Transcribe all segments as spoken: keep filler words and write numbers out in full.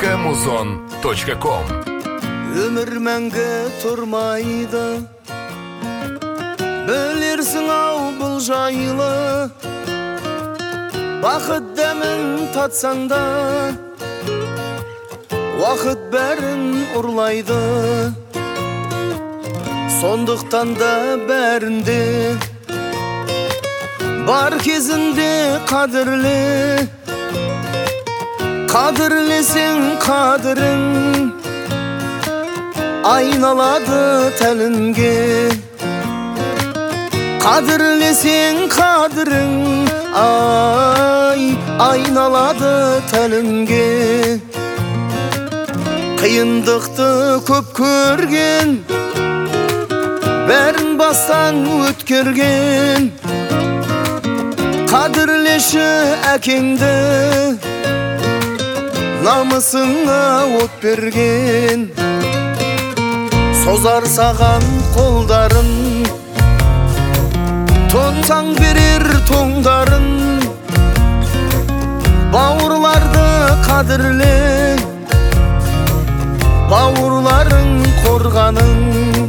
точка музон точка ком. Өмір мәңгі тұрмайды, білерсің ау бұл жайлы. Бақыт дәмін татсаң да, уақыт бәрін ұрлайды. Сондықтан да бәрінде бар кезінде қадірле. Қадірлесең қадірің айналады тәлінге. Қадірлесең қадірің ай айналады тәлінге. Қиындықты көп көрген, бәрін бастан өткерген. Қадірлеші әкеңді, намысыңа от берген. Созар саған қолдарын, тонсаң берер тоңдарын. Бауырларды қадірле, бауырларың қорғаның.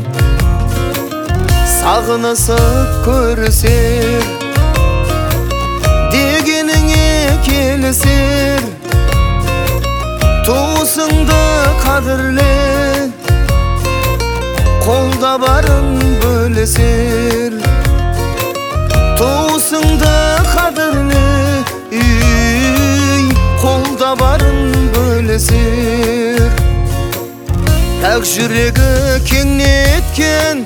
Сағынысып көрісер, дегеніңе келісер. Туысыңды қадірле, қолда барын бөлесер. Туысыңды қадірле, қолда барын бөлесер. Пәк жүрегі кең неткен,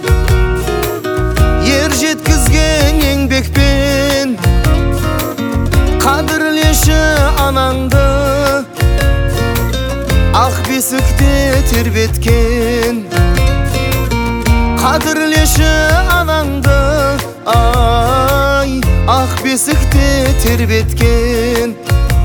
ер жеткізген еңбекпен. Қадірлеші анаңды, ақ бесікте тербеткен. Қадірлеші анаңды, ай ақ бесікте тербеткен.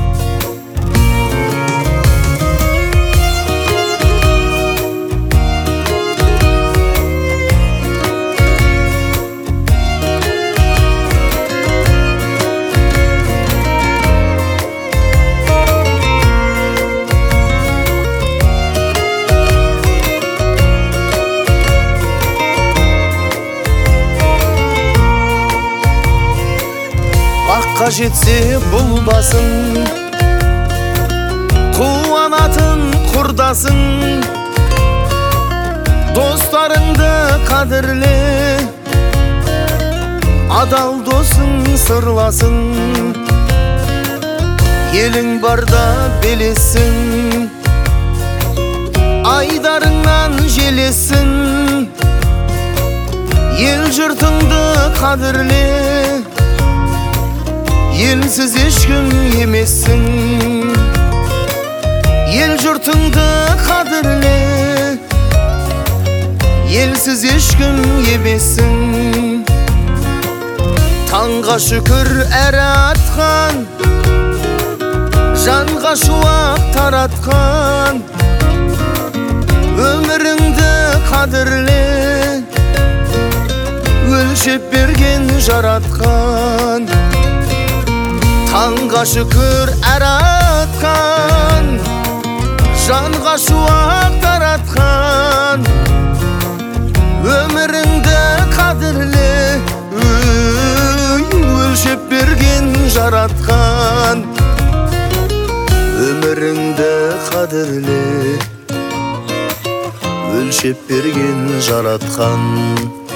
Аққа жетсе бұл басың, қуанатын құрдасың. Достарыңды қадірле, адал досың сырласың. Елің барда белесің, айдарыңнан желесің. Ел жұртыңды қадірле, елсіз ешкім емессің. Ел жұртыңды қадірле, елсіз ешкім емессің. Таңға шүкір әрі атқан, жанға шуақ таратқан. Өміріңді қадірле, өлшеп берген жаратқан. Таңға шүкір әрі атқан, жанға шуақ таратқан. Өміріңді қадірле, өлшеп берген жаратқан. Өміріңді қадірле, өлшеп берген жаратқан.